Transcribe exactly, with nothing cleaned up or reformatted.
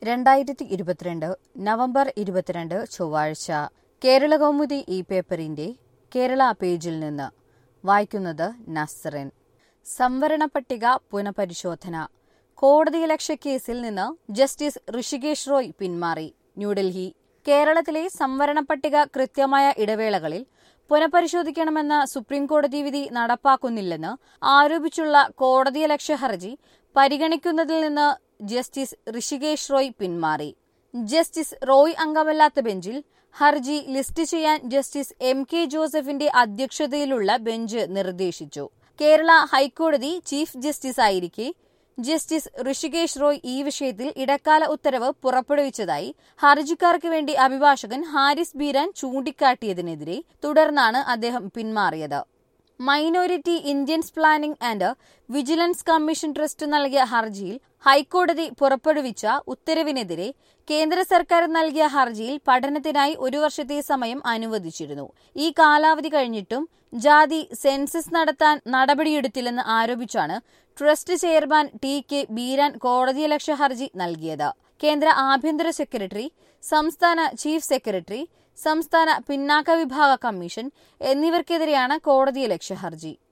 രണ്ടായിരത്തി ഇരുപത്തിരണ്ട് നവംബർ ഇരുപത്തിരണ്ട് ചൊവ്വാഴ്ച കേരളകൗമുദി ഈ പേപ്പറിന്റെ കേരള പേജിൽ നിന്ന് വായിക്കുന്നത് നസ്റിൻ. സംവരണ പട്ടിക പുനഃപരിശോധന. കോടതിയലക്ഷ്യ കേസിൽ നിന്ന് ജസ്റ്റിസ് ഋഷികേശ് റോയ് പിന്മാറി. ന്യൂഡൽഹി. കേരളത്തിലെ സംവരണ പട്ടിക കൃത്യമായ ഇടവേളകളിൽ പുനഃപരിശോധിക്കണമെന്ന സുപ്രീംകോടതി വിധി നടപ്പാക്കുന്നില്ലെന്ന് ആരോപിച്ചുള്ള കോടതിയലക്ഷ്യ ഹർജി പരിഗണിക്കുന്നതിൽ നിന്ന് ജസ്റ്റിസ് ഋഷികേശ് റോയ് പിന്മാറി. ജസ്റ്റിസ് റോയ് അംഗമല്ലാത്ത ബെഞ്ചിൽ ഹർജി ലിസ്റ്റ് ചെയ്യാൻ ജസ്റ്റിസ് എം കെ ജോസഫിന്റെ അധ്യക്ഷതയിലുള്ള ബെഞ്ച് നിർദ്ദേശിച്ചു. കേരള ഹൈക്കോടതി ചീഫ് ജസ്റ്റിസ് ആയിരിക്കെ ജസ്റ്റിസ് ഋഷികേശ് റോയ് ഈ വിഷയത്തിൽ ഇടക്കാല ഉത്തരവ് പുറപ്പെടുവിച്ചതായി ഹർജിക്കാർക്ക് വേണ്ടി അഭിഭാഷകൻ ഹാരിസ് ബീരാൻ ചൂണ്ടിക്കാട്ടിയതിനെതിരെ തുടർന്നാണ് അദ്ദേഹം പിന്മാറിയത്. Minority Indians planning and vigilance commission trust നൽകിയ ഹർജിയിൽ ഹൈക്കോടതി പുറപ്പെടുവിച്ച ഉത്തരവിനെതിരെ കേന്ദ്ര സർക്കാർ നൽകിയ ഹർജിയിൽ പഠനത്തിനായി ഒരു വർഷത്തെ സമയം അനുവദിച്ചിരുന്നു. ഈ കാലാവധി കഴിഞ്ഞിട്ടും ജാതി സെൻസസ് നടത്താൻ നടപടിയെടുത്തില്ലെന്ന് ആരോപിച്ചാണ് trust chairman T K Beeran കോടതിയലക്ഷ്യ ഹർജി നൽകിയത്. കേന്ദ്ര ആഭ്യന്തര സെക്രട്ടറി, സംസ്ഥാന ചീഫ് സെക്രട്ടറി, സംസ്ഥാന പിന്നാക്ക വിഭാഗ കമ്മീഷൻ എന്നിവർക്കെതിരെയാണ് കോടതിയലക്ഷ്യ ഹർജി.